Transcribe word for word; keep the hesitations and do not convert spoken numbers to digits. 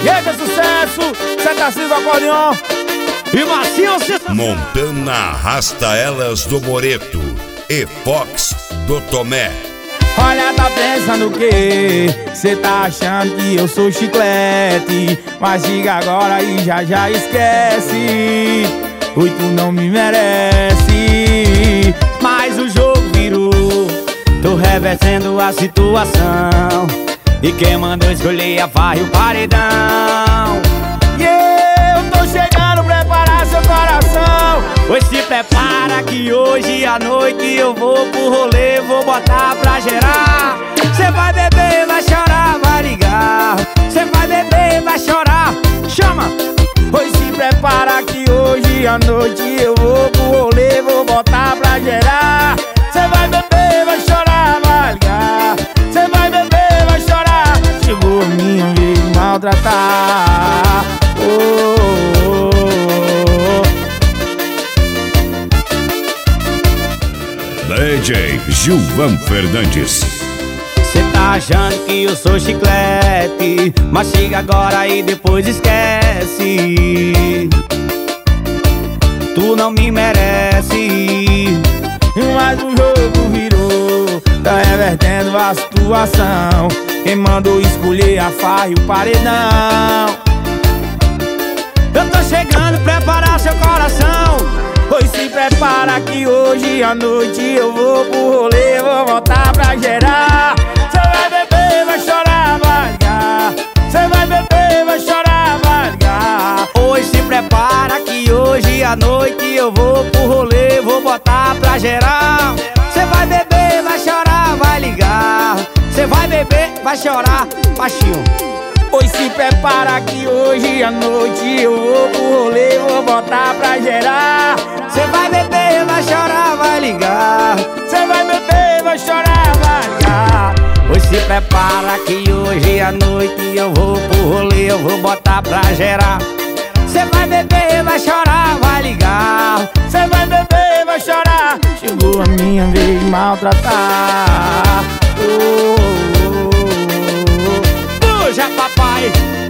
E esse é sucesso, cê tá sendo acordeon. E Macio, cê... Montana arrasta elas do Moreto e Fox do Tomé. Olha, tá pensando o quê? Cê tá achando que eu sou chiclete, mas diga agora e já já esquece. Oi, tu não me merece. Mas o jogo virou, tô revertendo a situação. E quem mandou escolher a farra e o paredão. E eu tô chegando, preparar seu coração. Pois se prepara que hoje à noite eu vou pro rolê, vou botar pra gerar. Cê vai beber, vai chorar, vai ligar. Cê vai beber, vai chorar, chama. Pois se prepara que hoje à noite eu vou pro rolê, vou botar pra gerar. Cê vai beber, vai chorar, vai ligar. Cê vai beber, vai chorar. Chegou a minha vez de maltratar. Oh, oh, oh, D J Gilvan Fernandes. cê tá achando que eu sou chiclete, mas chega agora e depois esquece. Tu não me merece. Mas o jogo virou, tá revertendo a situação. Quem mandou escolher a farra e o paredão. Eu tô chegando, preparar seu coração. Pois se prepara que hoje à noite eu vou pro rolê, vou voltar pra gerar. Cê vai beber, vai chorar, vai ligar. Cê vai beber, vai chorar, vai ligar. Pois se prepara que hoje à noite eu vou pro rolê, vou botar pra gerar. Cê vai beber, vai chorar, vai ligar. Cê vai beber, vai chorar, baixinho. Pois se prepara que hoje à noite eu vou pro rolê, vou botar pra gerar. Cê vai beber, vai chorar, vai ligar. Cê vai beber, vai chorar, vai ligar. Pois se prepara que hoje à noite eu vou pro rolê, eu vou botar pra gerar. Cê vai beber, vai chorar, vai ligar. Cê vai beber, vai chorar. Chegou a minha vez de maltratar. Oh, oh, oh, oh. Puxa, papai.